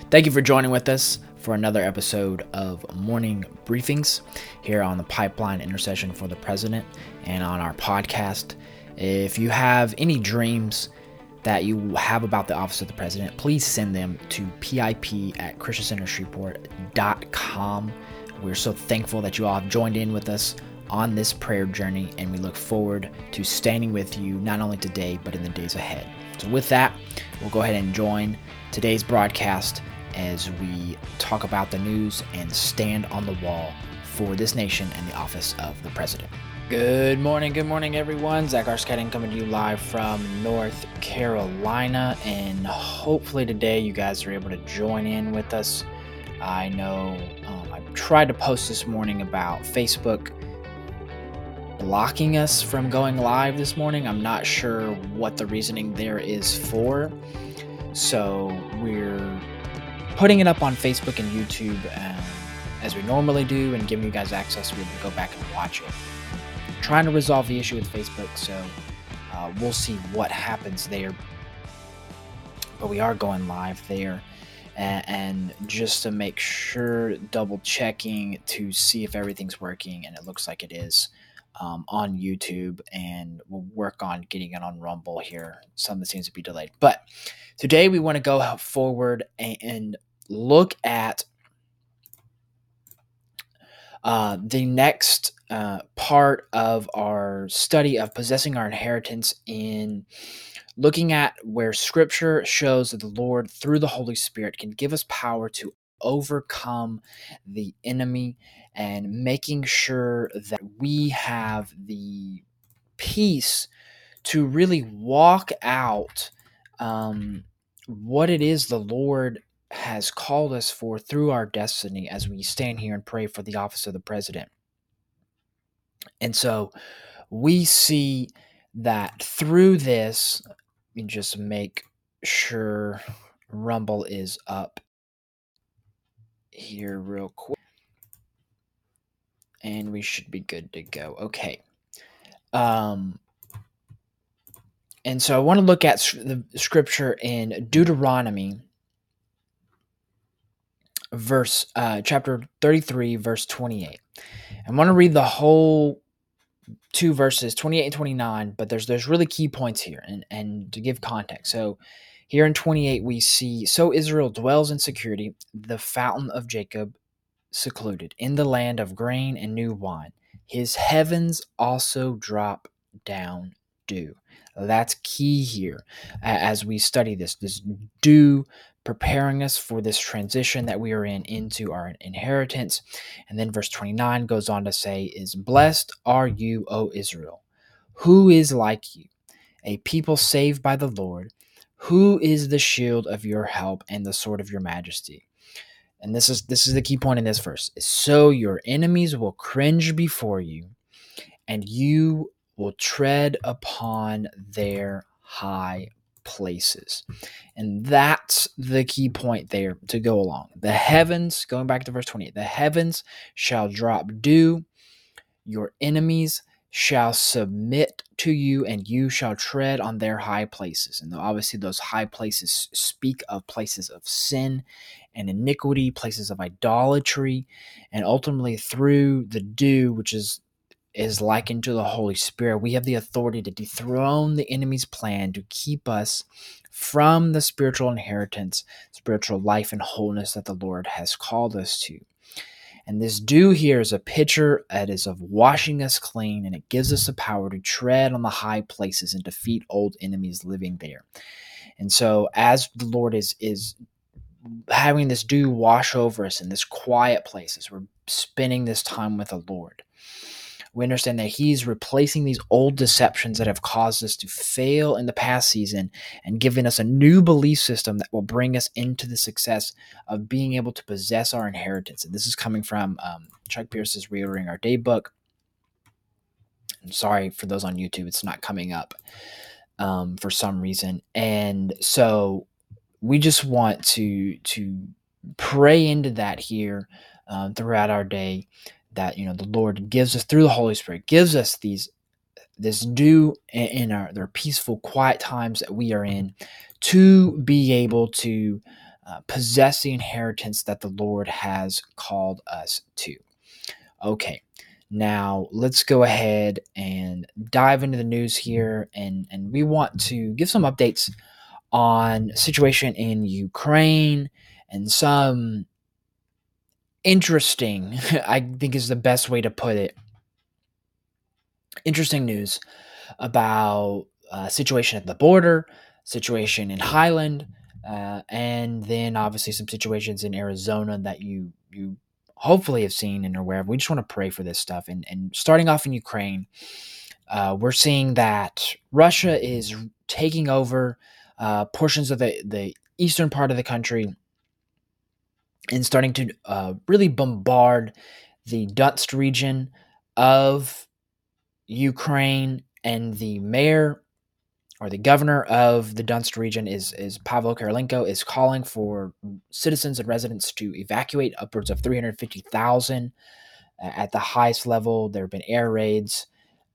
Thank you for joining with us for another episode of Morning Briefings here on the Pipeline Intercession for the President and on our podcast. If you have any dreams that you have about the Office of the President, please send them to pip@christiancentershreveport.com. We're so thankful that you all have joined in with us on this prayer journey, and we look forward to standing with you not only today, but in the days ahead. So with that, we'll go ahead and join today's broadcast as we talk about the news and stand on the wall for this nation and the office of the President. Good morning, everyone. Zach Arskadden coming to you live from North Carolina, and hopefully today you guys are able to join in with us. I know I tried to post this morning about Facebook blocking us from going live this morning. I'm not sure what the reasoning there is for, so we're putting it up on Facebook and YouTube as we normally do, and giving you guys access to be able to go back and watch it. Trying to resolve the issue with Facebook, so we'll see what happens there. But we are going live there, and just to make sure, double checking to see if everything's working, and it looks like it is on YouTube, and we'll work on getting it on Rumble here. Some that seems to be delayed, but today we want to go forward and look at the next part of our study of possessing our inheritance, in looking at where Scripture shows that the Lord, through the Holy Spirit, can give us power to overcome the enemy, and making sure that we have the peace to really walk out what it is the Lord has called us for through our destiny as we stand here and pray for the office of the President. And so we see that through this, let me just make sure Rumble is up here real quick, and we should be good to go. Okay. And so I want to look at the scripture in Deuteronomy, chapter 33, verse 28. I want to read the whole two verses, 28 and 29, but there's really key points here, and to give context. So here in 28, we see, "So Israel dwells in security, the fountain of Jacob secluded, in the land of grain and new wine. His heavens also drop down dew." That's key here as we study this dew, preparing us for this transition that we are into our inheritance. And then verse 29 goes on to say, "Is blessed are you, O Israel. Who is like you, a people saved by the Lord? Who is the shield of your help and the sword of your majesty?" And this is the key point in this verse. "So your enemies will cringe before you, and you will tread upon their high places." And that's the key point there to go along. The heavens, going back to verse 28, "The heavens shall drop dew, your enemies shall submit to you, and you shall tread on their high places." And obviously those high places speak of places of sin and iniquity, places of idolatry, and ultimately through the dew, which is likened to the Holy Spirit, we have the authority to dethrone the enemy's plan to keep us from the spiritual inheritance, spiritual life and wholeness that the Lord has called us to. And this dew here is a picture that is of washing us clean, and it gives us the power to tread on the high places and defeat old enemies living there. And so as the Lord is having this dew wash over us in this quiet place, as we're spending this time with the Lord, we understand that He's replacing these old deceptions that have caused us to fail in the past season, and giving us a new belief system that will bring us into the success of being able to possess our inheritance. And this is coming from Chuck Pierce's Reordering Our Day book. I'm sorry for those on YouTube, it's not coming up for some reason. And so we just want to pray into that here throughout our day, that the Lord gives us, through the Holy Spirit, gives us this dew in their peaceful, quiet times that we are in, to be able to possess the inheritance that the Lord has called us to. Okay, now let's go ahead and dive into the news here, and we want to give some updates on situation in Ukraine and some interesting, I think is the best way to put it, interesting news about situation at the border, situation in Highland, and then obviously some situations in Arizona that you hopefully have seen and are aware of. We just want to pray for this stuff. And starting off in Ukraine, we're seeing that Russia is taking over portions of the eastern part of the country and starting to really bombard the Donetsk region of Ukraine. And the mayor or the governor of the Donetsk region is Pavlo Kirilenko, is calling for citizens and residents to evacuate, upwards of 350,000 at the highest level. There have been air raids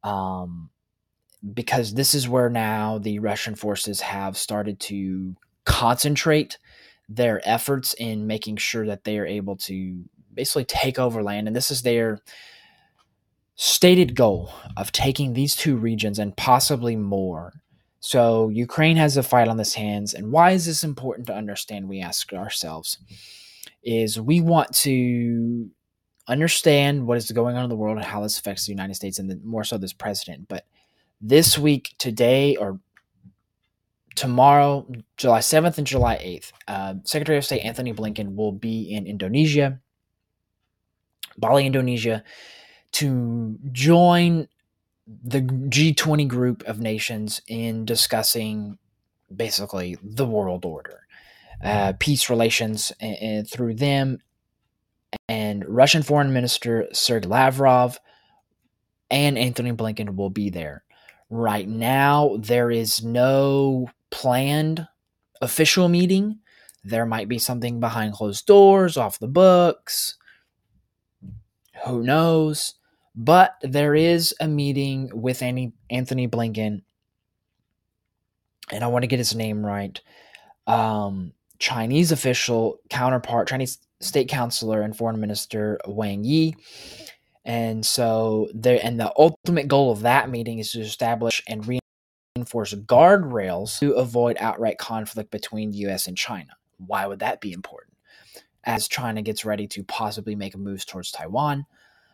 because this is where now the Russian forces have started to concentrate their efforts in making sure that they are able to basically take over land. And this is their stated goal of taking these two regions and possibly more. So Ukraine has a fight on its hands. And why is this important to understand? We ask ourselves, is we want to understand what is going on in the world and how this affects the United States, and then more so this president. But this week, today or tomorrow, July 7th and July 8th, Secretary of State Anthony Blinken will be in Indonesia, Bali, Indonesia, to join the G20 group of nations in discussing basically the world order, peace relations through them. And Russian Foreign Minister Sergei Lavrov and Anthony Blinken will be there. Right now, there is no planned official meeting. There might be something behind closed doors, off the books. Who knows? But there is a meeting with Anthony Blinken, and I want to get his name right. Chinese official counterpart, Chinese state counselor and foreign minister Wang Yi. And so the ultimate goal of that meeting is to establish and reinforce guardrails to avoid outright conflict between the U.S. and China. Why would that be important? As China gets ready to possibly make a move towards Taiwan,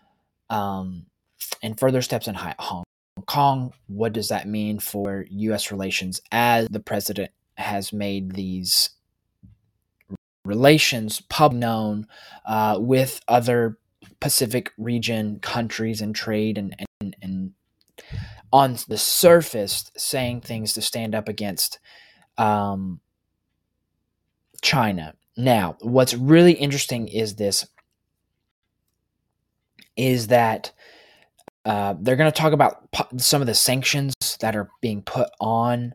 and further steps in Hong Kong, what does that mean for U.S. relations as the president has made these relations publicly known with other Pacific region countries and trade and on the surface saying things to stand up against China. Now, what's really interesting is that they're going to talk about some of the sanctions that are being put on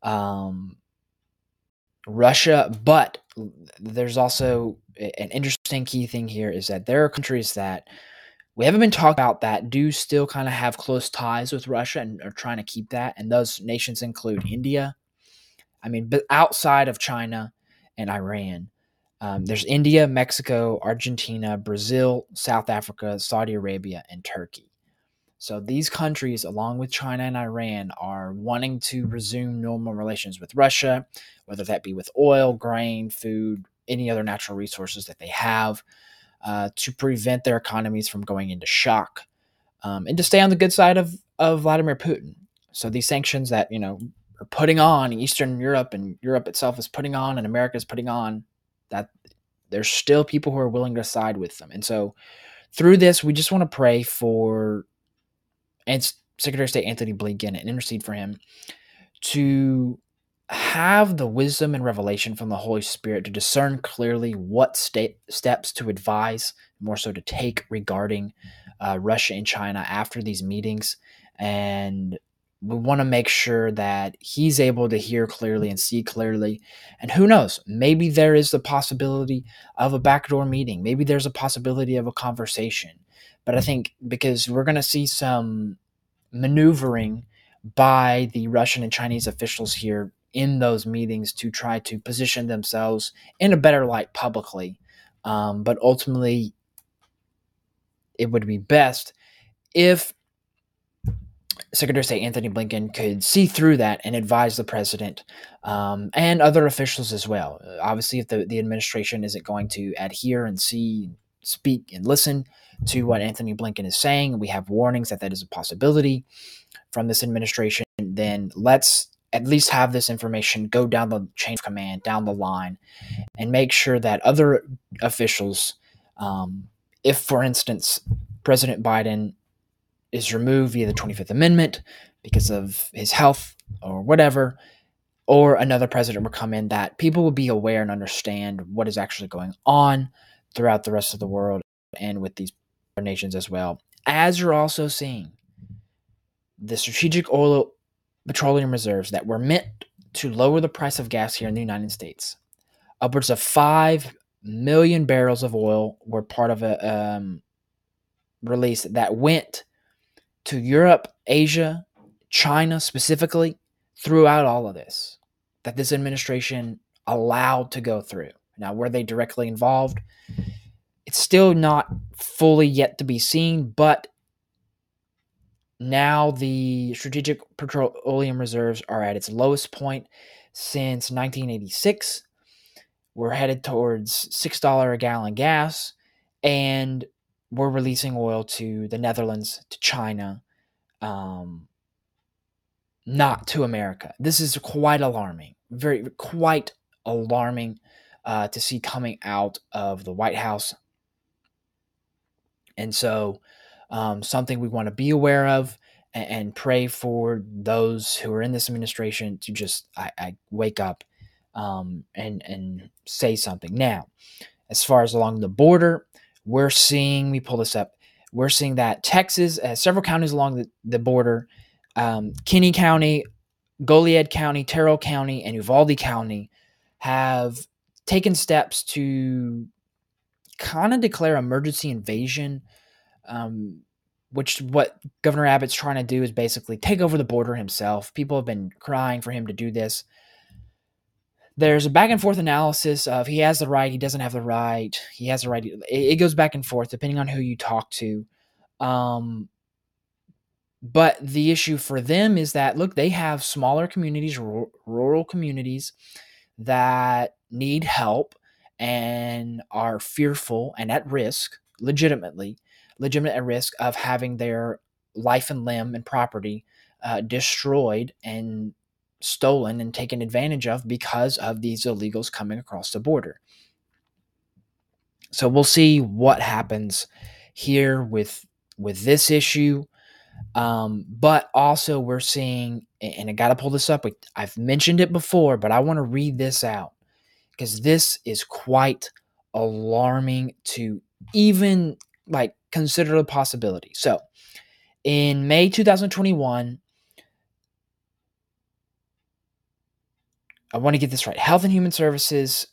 Russia, but there's also an interesting key thing here is that there are countries that we haven't been talking about that do still kind of have close ties with Russia and are trying to keep that. And those nations include India. I mean, but outside of China and Iran, there's India, Mexico, Argentina, Brazil, South Africa, Saudi Arabia, and Turkey. So these countries, along with China and Iran, are wanting to resume normal relations with Russia, whether that be with oil, grain, food, any other natural resources that they have, to prevent their economies from going into shock, and to stay on the good side of Vladimir Putin. So these sanctions that, are putting on Eastern Europe and Europe itself is putting on and America is putting on, that there's still people who are willing to side with them. And so through this, we just want to pray for Secretary of State Anthony Blinken and intercede for him to have the wisdom and revelation from the Holy Spirit to discern clearly what steps to advise, more so to take regarding Russia and China after these meetings. And we want to make sure that he's able to hear clearly and see clearly. And who knows, maybe there is the possibility of a backdoor meeting. Maybe there's a possibility of a conversation. But I think because we're going to see some maneuvering by the Russian and Chinese officials here in those meetings to try to position themselves in a better light publicly. But ultimately, it would be best if Secretary of State Anthony Blinken could see through that and advise the president and other officials as well. Obviously, if the administration isn't going to adhere and see, speak, and listen to what Anthony Blinken is saying, we have warnings that is a possibility from this administration, then let's at least have this information go down the chain of command, down the line, and make sure that other officials, if, for instance, President Biden is removed via the 25th Amendment because of his health or whatever, or another president will come in, that people will be aware and understand what is actually going on throughout the rest of the world and with these nations as well. As you're also seeing, the strategic oil petroleum reserves that were meant to lower the price of gas here in the United States, upwards of 5 million barrels of oil were part of a release that went to Europe, Asia, China specifically, throughout all of this, that this administration allowed to go through. Now, were they directly involved? It's still not fully yet to be seen, but now the strategic petroleum reserves are at its lowest point since 1986. We're headed towards $6 a gallon gas, and we're releasing oil to the Netherlands, to China, not to America. This is quite alarming, quite alarming to see coming out of the White House. And so something we want to be aware of and pray for those who are in this administration to just I wake up and say something. Now, as far as along the border, we're seeing, we pull this up, we're seeing that Texas, several counties along the border, Kinney County, Goliad County, Terrell County, and Uvalde County have taken steps to kind of declare emergency invasion, which what Governor Abbott's trying to do is basically take over the border himself. People have been crying for him to do this. There's a back and forth analysis of he has the right, he doesn't have the right, he has the right. It goes back and forth depending on who you talk to. But the issue for them is that, look, they have smaller communities, rural communities that need help and are fearful and at risk, legitimate at risk of having their life and limb and property destroyed and stolen and taken advantage of because of these illegals coming across the border. So we'll see what happens here with this issue. But also we're seeing, and I got to pull this up. I've mentioned it before, but I want to read this out because this is quite alarming to even consider the possibility. So in May 2021, I want to get this right. Health and Human Services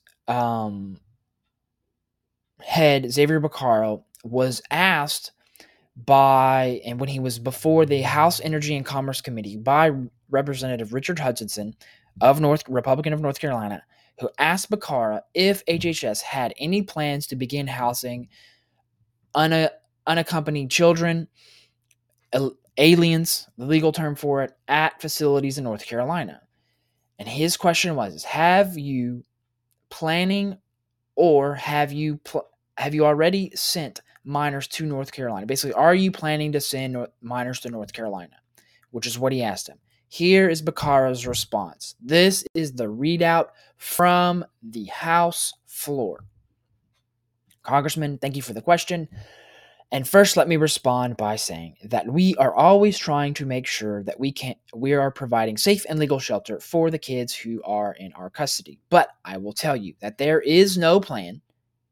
head Xavier Becerra was asked and when he was before the House Energy and Commerce Committee by Representative Richard Hutchinson Republican of North Carolina, who asked Becerra if HHS had any plans to begin housing unaccompanied children, aliens, the legal term for it, at facilities in North Carolina. And his question was, have you planning or have you already sent minors to North Carolina? Basically, are you planning to send minors to North Carolina? Which is what he asked him. Here is Becerra's response. This is the readout from the House floor. Congressman, thank you for the question. And first, let me respond by saying that we are always trying to make sure that we are providing safe and legal shelter for the kids who are in our custody. But I will tell you that there is no plan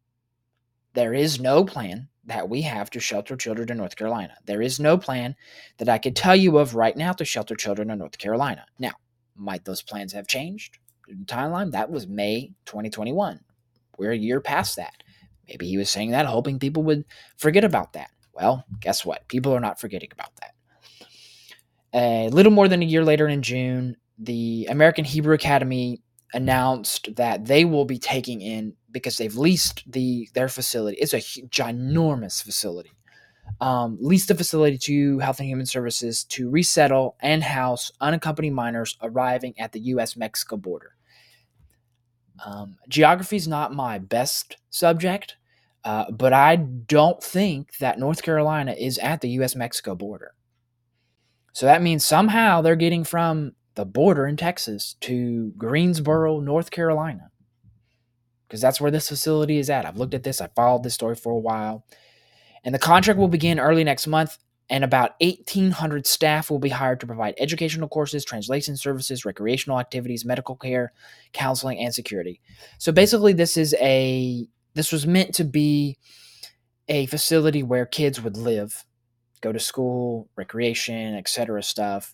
that we have to shelter children in North Carolina. There is no plan that I could tell you of right now to shelter children in North Carolina. Now, might those plans have changed? The timeline, that was May 2021. We're a year past that. Maybe he was saying that hoping people would forget about that. Well, guess what? People are not forgetting about that. A little more than a year later in June, the American Hebrew Academy announced that they will be taking in, because they've leased their facility. It's a ginormous facility. Leased the facility to Health and Human Services to resettle and house unaccompanied minors arriving at the U.S.-Mexico border. Geography is not my best subject, but I don't think that North Carolina is at the U.S.-Mexico border. So that means somehow they're getting from the border in Texas to Greensboro, North Carolina, because that's where this facility is at. I've looked at this. I followed this story for a while. And the contract will begin early next month, and about 1,800 staff will be hired to provide educational courses, translation services, recreational activities, medical care, counseling, and security. So basically, this was meant to be a facility where kids would live, go to school, recreation, etc. stuff.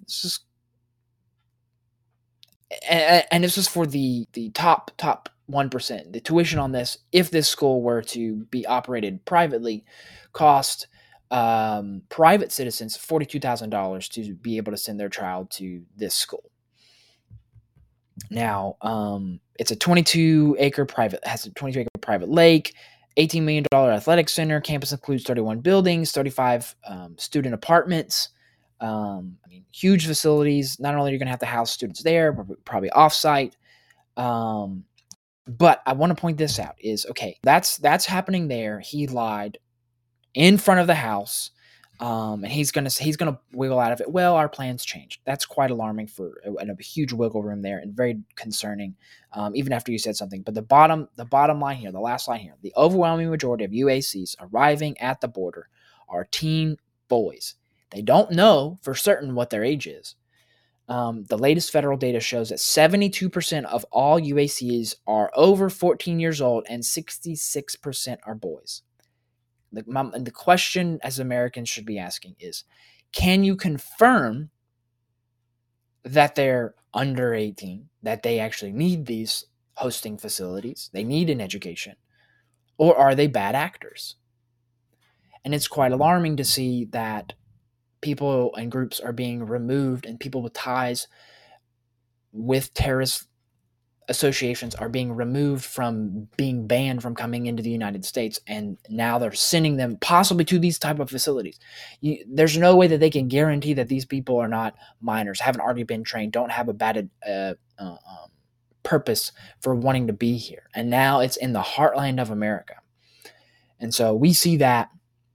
And this was for the top 1%. The tuition on this, if this school were to be operated privately, cost private citizens $42,000 to be able to send their child to this school. Now, it's a 22-acre private lake, $18 million athletic center. Campus includes 31 buildings, 35 student apartments. Huge facilities. Not only are you going to have to house students there, but probably offsite. But I want to point this out is, okay, that's happening there. He lied in front of the house, and he's gonna wiggle out of it. Well, our plans changed. That's quite alarming for a huge wiggle room there, and very concerning, even after you said something. But the bottom line here, the last line here, the overwhelming majority of UACs arriving at the border are teen boys. They don't know for certain what their age is. The latest federal data shows that 72% of all UACs are over 14 years old and 66% are boys. The question as Americans should be asking is, can you confirm that they're under 18, that they actually need these hosting facilities, they need an education, or are they bad actors? And it's quite alarming to see that people and groups are being removed, and people with ties with terrorist associations are being removed from being banned from coming into the United States, and now they're sending them possibly to these type of facilities. There's no way that they can guarantee that these people are not minors, haven't already been trained, don't have a bad purpose for wanting to be here. And now it's in the heartland of America. And so we see that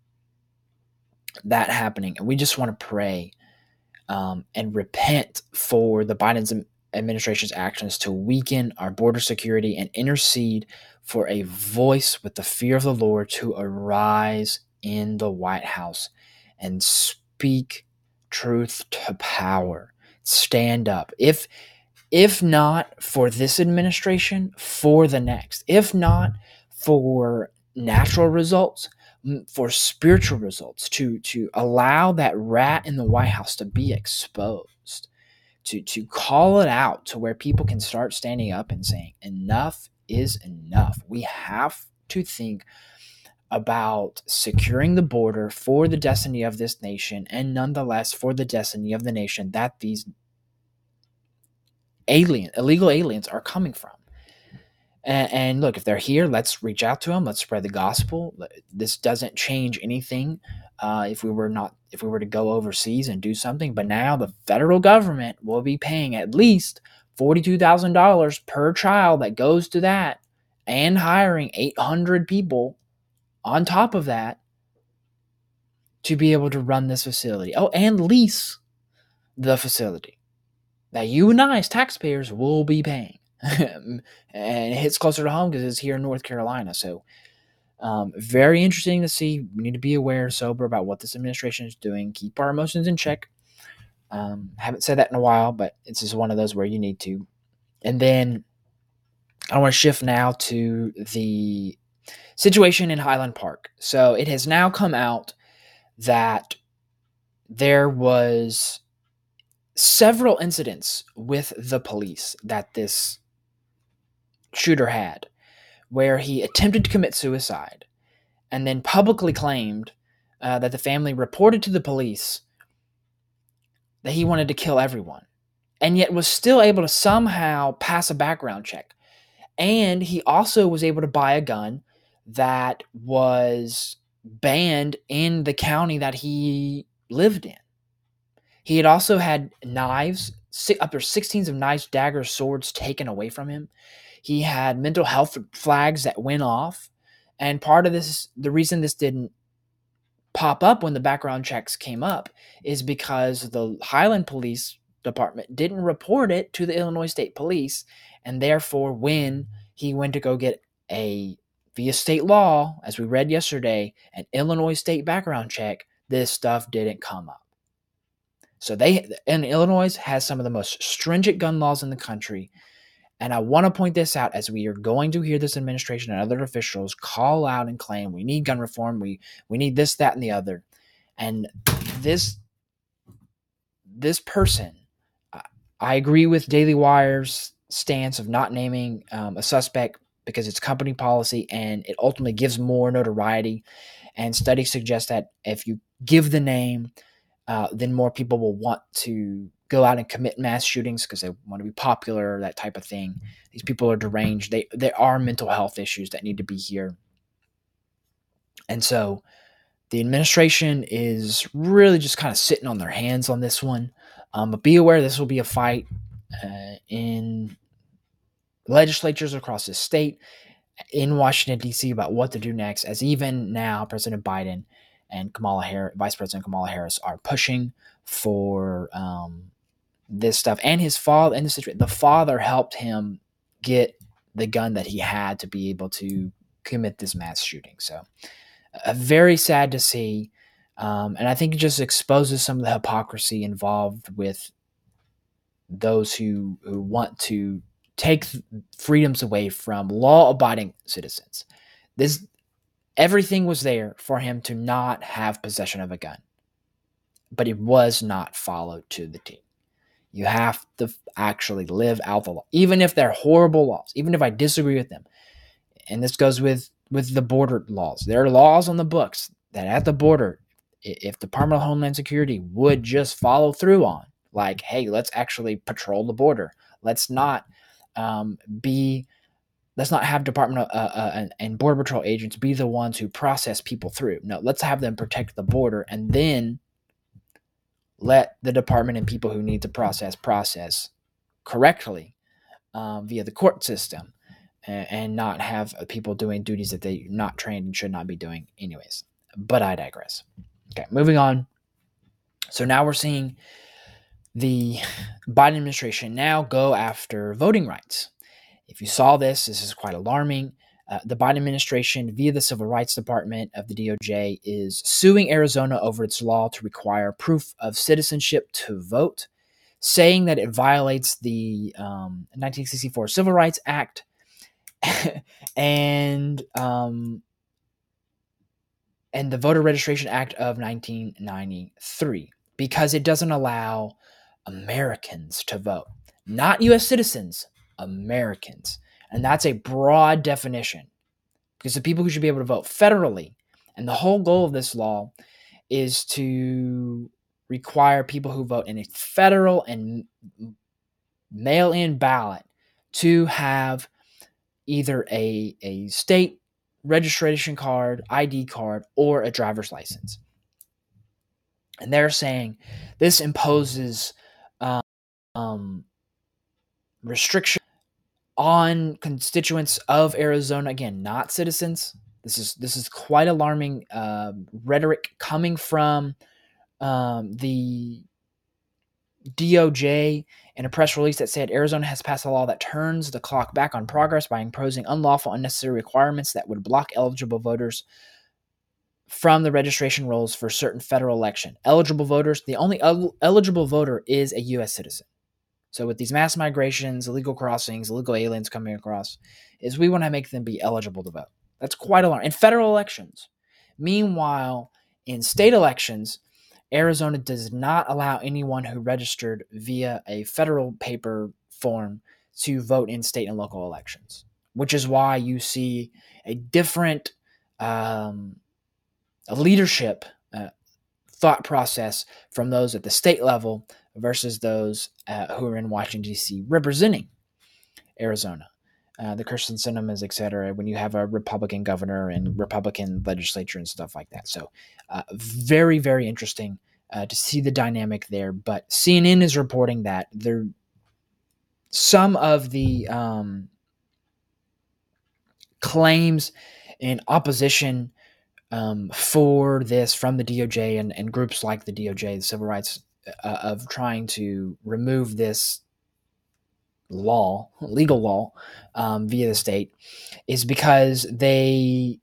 happening, and we just want to pray and repent for the Biden administration's actions to weaken our border security, and intercede for a voice with the fear of the Lord to arise in the White House and speak truth to power. Stand up. If not for this administration, for the next. If not for natural results, for spiritual results, to allow that rat in the White House to be exposed, to call it out to where people can start standing up and saying, enough is enough. We have to think about securing the border for the destiny of this nation, and nonetheless for the destiny of the nation that these illegal aliens are coming from. And look, if they're here, let's reach out to them. Let's spread the gospel. This doesn't change anything if we were to go overseas and do something. But now the federal government will be paying at least $42,000 per child that goes to that, and hiring 800 people on top of that to be able to run this facility. Oh, and lease the facility that you and I as taxpayers will be paying. And it hits closer to home because it's here in North Carolina. So very interesting to see. We need to be aware, sober about what this administration is doing. Keep our emotions in check. Haven't said that in a while, but it's just one of those where you need to. And then I want to shift now to the situation in Highland Park. So it has now come out that there was several incidents with the police that this shooter had, where he attempted to commit suicide and then publicly claimed that the family reported to the police that he wanted to kill everyone. and yet was still able to somehow pass a background check. And he also was able to buy a gun that was banned in the county that he lived in. He had also had knives, up to 16s of knives, daggers, swords taken away from him. He had mental health flags that went off. And part of this, the reason this didn't pop up when the background checks came up, is because the Highland Police Department didn't report it to the Illinois State Police. And therefore, when he went to go get via state law, as we read yesterday, an Illinois state background check, this stuff didn't come up. So Illinois has some of the most stringent gun laws in the country. And I want to point this out, as we are going to hear this administration and other officials call out and claim we need gun reform, we need this, that, and the other. And this person, I agree with Daily Wire's stance of not naming a suspect because it's company policy and it ultimately gives more notoriety. And studies suggest that if you give the name, then more people will want to go out and commit mass shootings because they want to be popular, that type of thing. These people are deranged. There are mental health issues that need to be here. And so the administration is really just kind of sitting on their hands on this one. But be aware this will be a fight in legislatures across the state, in Washington, D.C., about what to do next, as even now President Biden and Vice President Kamala Harris are pushing for this stuff. And his father, in the situation, the father helped him get the gun that he had to be able to commit this mass shooting. So very sad to see. And I think it just exposes some of the hypocrisy involved with those who want to take freedoms away from law-abiding citizens. Everything was there for him to not have possession of a gun, but it was not followed to the T. You have to actually live out the law, even if they're horrible laws, even if I disagree with them. And this goes with the border laws. There are laws on the books that at the border, if the Department of Homeland Security would just follow through on, like, hey, let's actually patrol the border. Let's not have Department and Border Patrol agents be the ones who process people through. No, let's have them protect the border, and then let the department and people who need to process correctly via the court system, and not have people doing duties that they're not trained and should not be doing anyways. But I digress. Okay, moving on. So now we're seeing the Biden administration now go after voting rights. If you saw this is quite alarming. The Biden administration, via the Civil Rights Department of the DOJ, is suing Arizona over its law to require proof of citizenship to vote, saying that it violates the 1964 Civil Rights Act and the Voter Registration Act of 1993, because it doesn't allow Americans to vote. Not U.S. citizens, Americans. And that's a broad definition, because the people who should be able to vote federally, and the whole goal of this law is to require people who vote in a federal and mail-in ballot to have either a state registration card, ID card, or a driver's license. And they're saying this imposes restriction on constituents of Arizona, again, not citizens. This is quite alarming rhetoric coming from the DOJ in a press release that said Arizona has passed a law that turns the clock back on progress by imposing unlawful, unnecessary requirements that would block eligible voters from the registration rolls for certain federal election. Eligible voters, the only eligible voter is a U.S. citizen. So with these mass migrations, illegal crossings, illegal aliens coming across, is we want to make them be eligible to vote. That's quite alarming. In federal elections. Meanwhile, in state elections, Arizona does not allow anyone who registered via a federal paper form to vote in state and local elections, which is why you see a different leadership thought process from those at the state level versus those who are in Washington, D.C. representing Arizona. The Kyrsten Sinemas, etc., when you have a Republican governor and Republican legislature and stuff like that. So very, very interesting to see the dynamic there. But CNN is reporting that some of the claims in opposition for this from the DOJ and groups like the DOJ, the civil rights, of trying to remove this legal law, via the state, is because they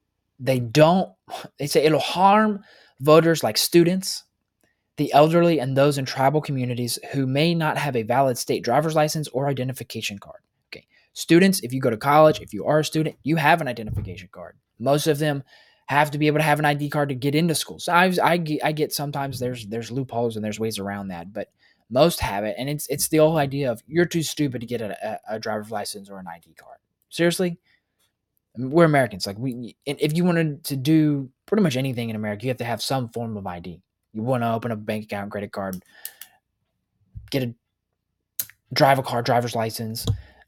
say it'll harm voters like students, the elderly, and those in tribal communities who may not have a valid state driver's license or identification card. Okay, students, if you go to college, if you are a student, you have an identification card. Most of them have to be able to have an ID card to get into school. So I get sometimes there's loopholes and there's ways around that, but most have it, and it's the whole idea of you're too stupid to get a driver's license or an ID card. Seriously, I mean, we're Americans. Like if you wanted to do pretty much anything in America, you have to have some form of ID. You want to open a bank account, credit card, drive a car, driver's license,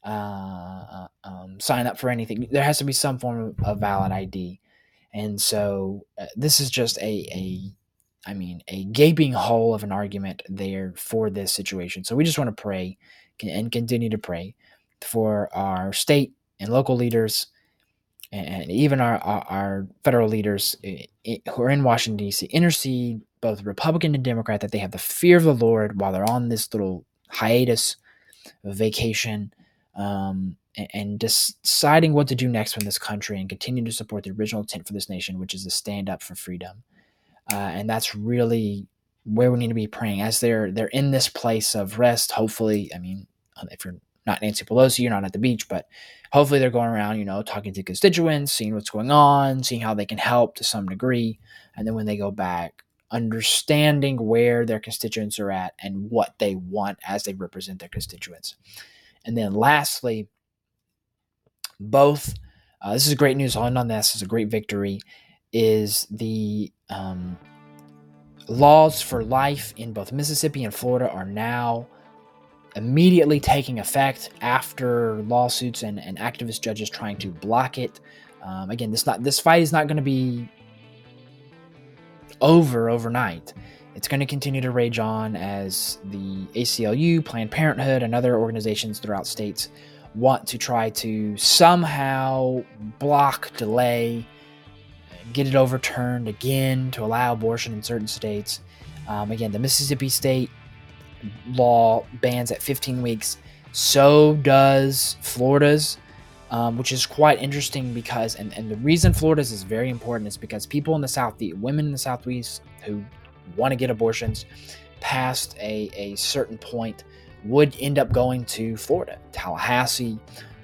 sign up for anything. There has to be some form of valid ID. And so this is just a gaping hole of an argument there for this situation. So we just want to pray and continue to pray for our state and local leaders and even our federal leaders who are in Washington, D.C., intercede, both Republican and Democrat, that they have the fear of the Lord while they're on this little hiatus, vacation, and deciding what to do next in this country and continue to support the original intent for this nation, which is to stand up for freedom. And that's really where we need to be praying as they're in this place of rest. Hopefully, I mean, if you're not Nancy Pelosi, you're not at the beach, but hopefully they're going around, talking to constituents, seeing what's going on, seeing how they can help to some degree. And then when they go back, understanding where their constituents are at and what they want as they represent their constituents. And then lastly, both, this is great news. All in on this is a great victory, is the laws for life in both Mississippi and Florida are now immediately taking effect after lawsuits and activist judges trying to block it. Again, this fight is not going to be over overnight. It's going to continue to rage on as the ACLU, Planned Parenthood, and other organizations throughout states want to try to somehow block, delay, get it overturned again to allow abortion in certain states. Again, the Mississippi state law bans at 15 weeks. So does Florida's, which is quite interesting because, and the reason Florida's is very important is because people in the Southeast, women in the Southeast who want to get abortions past a certain point would end up going to Florida, Tallahassee,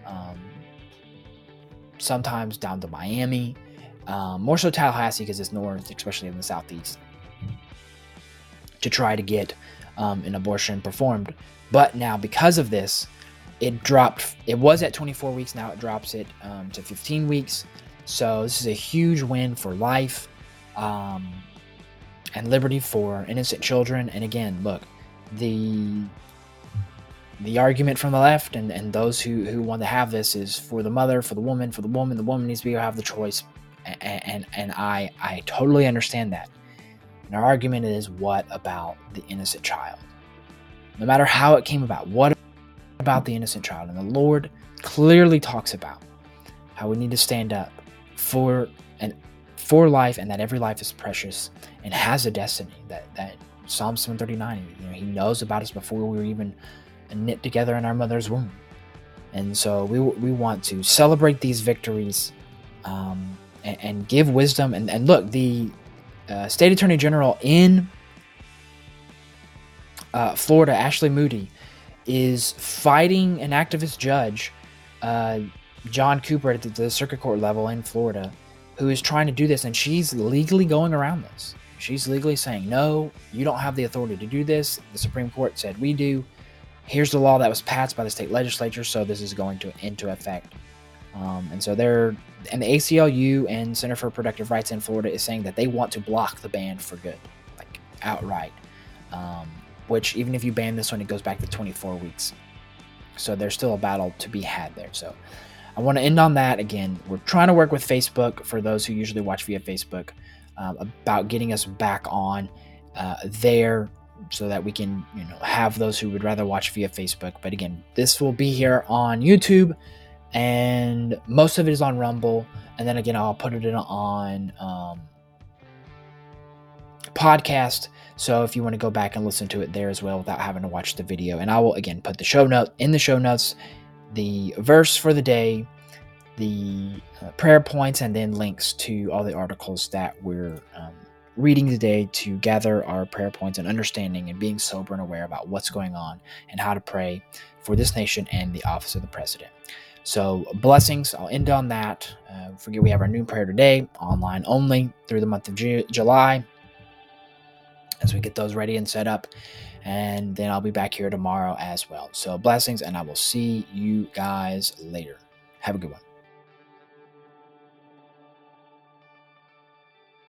sometimes down to Miami, more so Tallahassee because it's north, especially in the Southeast, to try to get an abortion performed. But now because of this, it dropped. It was at 24 weeks. Now it drops it to 15 weeks. So this is a huge win for life and liberty for innocent children. And again, look, the argument from the left and those who want to have this is for the mother, for the woman. The woman needs to be able to have the choice. And I totally understand that. And our argument is, what about the innocent child? No matter how it came about, what about the innocent child? And the Lord clearly talks about how we need to stand up for life, and that every life is precious and has a destiny. That Psalm 139, He knows about us before we were even knit together in our mother's womb. And so we want to celebrate these victories and give wisdom. And look, the State Attorney General in Florida, Ashley Moody, is fighting an activist judge, John Cooper, at the circuit court level in Florida, who is trying to do this, and she's legally going around this. She's legally saying, no, you don't have the authority to do this. The Supreme Court said we do. Here's the law that was passed by the state legislature, so this is going into effect. And so the ACLU and Center for Reproductive Rights in Florida is saying that they want to block the ban for good, like outright. which even if you ban this one, it goes back to 24 weeks. So there's still a battle to be had there. So I want to end on that. Again, we're trying to work with Facebook, for those who usually watch via Facebook, about getting us back on there, so that we can, have those who would rather watch via Facebook. But again, this will be here on YouTube, and most of it is on Rumble. And then again, I'll put it on podcast. So if you want to go back and listen to it there as well without having to watch the video, and I will again put the show notes, the verse for the day, the prayer points, and then links to all the articles that we're reading today to gather our prayer points and understanding and being sober and aware about what's going on and how to pray for this nation and the office of the president. So blessings. I'll end on that. Forget we have our noon prayer today, online only through the month of July, as we get those ready and set up. And then I'll be back here tomorrow as well. So blessings, and I will see you guys later. Have a good one.